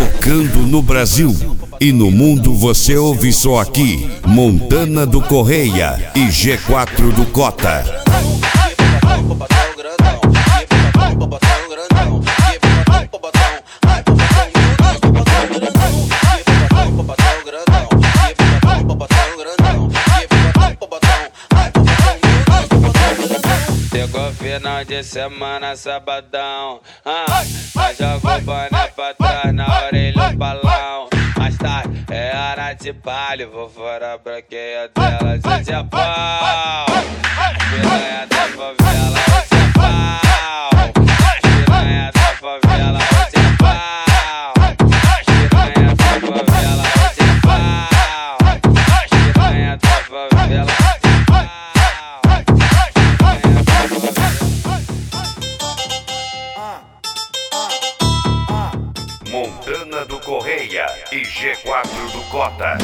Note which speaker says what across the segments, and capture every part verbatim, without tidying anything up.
Speaker 1: tocando no Brasil e no mundo você ouve só aqui. Montana do Correia e G quatro do Cota.
Speaker 2: Chegou final de semana, sabadão, ah, mas joga o boné pra trás na orelha o balão. Mais tarde é hora de baile, vou fora a branqueia dela, hoje é pau. Piranha da favela, hoje é pau. Piranha da favela, hoje é pau. Piranha da favela, hoje é pau. Piranha da favela.
Speaker 1: Montana do Correia e G quatro do Cota.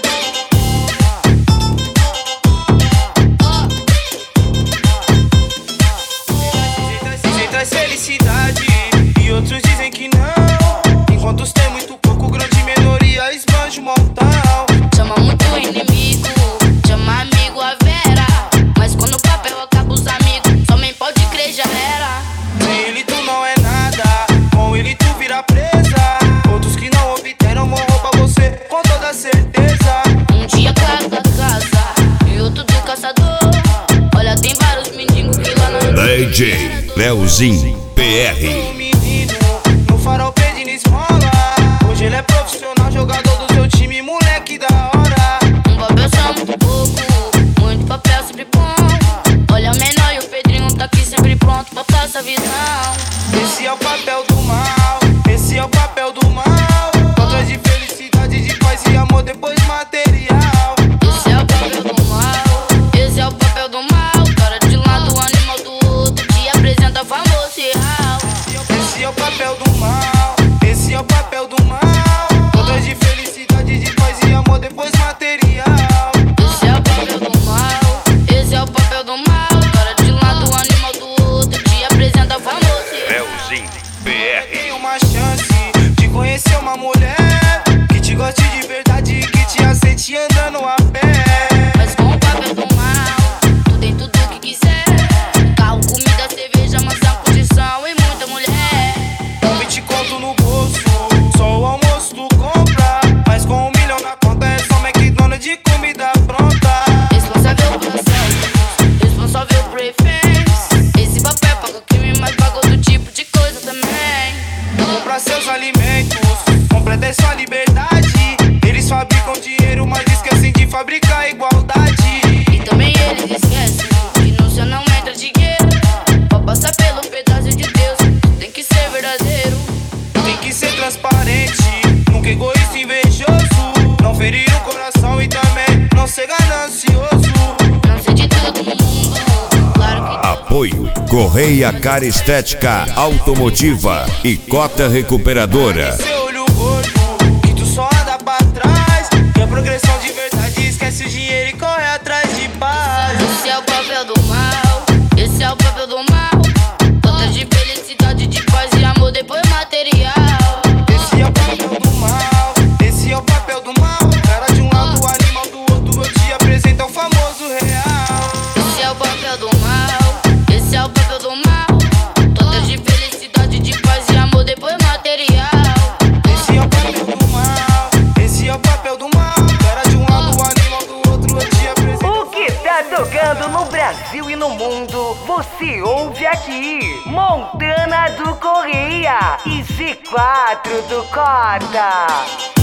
Speaker 3: Dizem traz felicidade e outros dizem que não. Enquanto os tem muito pouco, grande minoria esbanja o montão.
Speaker 4: Chama muito inimigo, chama amigo a vera. Mas quando o papel acaba os amigos, somente pode crer já era.
Speaker 3: Sem ele tu não é nada, com ele tu vira presa. Outros que não obteram vão roubar você com toda certeza.
Speaker 4: Um dia cada casa e outro do caçador. Olha, tem vários mendigos que lá não.
Speaker 1: D J Leozinho P R.
Speaker 3: Um menino no farol pedindo esmola. Hoje ele é profissional, jogador do seu time, moleque da hora.
Speaker 4: Um papel só muito pouco, muito papel sempre bom. Olha o menor e o Pedrinho tá aqui sempre pronto pra passar essa visão.
Speaker 3: Esse é o papel do mal, esse é o papel do mal. Contra de felicidade, de paz e amor, depois material.
Speaker 4: Esse é o papel do mal, esse é o papel do mal. Cara de um lado, animal do outro, te apresenta famoso e real.
Speaker 3: Esse é o papel do mal, esse é o papel do mal. Contra de felicidade, de paz e amor, depois material.
Speaker 4: Esse é o papel do mal, esse é o papel do mal. Cara de um lado, animal do outro, te apresenta famoso e real.
Speaker 1: Leozinho P
Speaker 3: Tem
Speaker 1: R.
Speaker 3: uma chance de conhecer uma mulher que te goste de verdade, que te aceite andando a pé.
Speaker 4: Mas com o papel do mal, tu tem tudo o que quiser. Carro, comida, cerveja, mansão, condição e muita mulher.
Speaker 3: Com vinte conto no bolso, só o almoço tu compra. Mas com um milhão na conta é só McDonald's de comida pronta.
Speaker 4: Responsável por acesso, responsável por reféns. Esse papel paga crime, mas paga outro tipo de coisa também.
Speaker 3: Compra seus alimentos, completa sua liberdade. Eles fabricam dinheiro, mas esquecem de fabricar igualdade.
Speaker 4: E também eles esquecem que no céu não entra dinheiro. Pra passar pelo pedaço de Deus, tem que ser verdadeiro.
Speaker 3: Tem que ser transparente, nunca egoísta, invejoso. Não ferir o coração e também não ser ganancioso.
Speaker 4: Não sei de tudo no mundo, claro que tudo.
Speaker 1: Apoio Correia Cara Estética Automotiva e Cota Recuperadora.
Speaker 3: Seu olho gordo, que tu só anda pra trás. Que a progressão de verdade esquece o dinheiro e corre atrás de paz.
Speaker 4: Esse é o papel do mal, esse é o papel do mal. Conta de felicidade, de paz e amor, depois material.
Speaker 3: Esse é o papel do mal, esse é o papel do mal. Cara de um lado, animal do outro, eu te apresento o famoso real.
Speaker 4: Esse é o papel do mal, esse é o papel do mal. Conta de felicidade, de paz e amor, depois material.
Speaker 3: Esse é o papel do mal, esse é o papel do mal. Cara de um lado, animal do outro, eu te apresento.
Speaker 5: O que tá tocando no Brasil e no mundo, você ouve aqui. Montana do Correia e G quatro do Cota.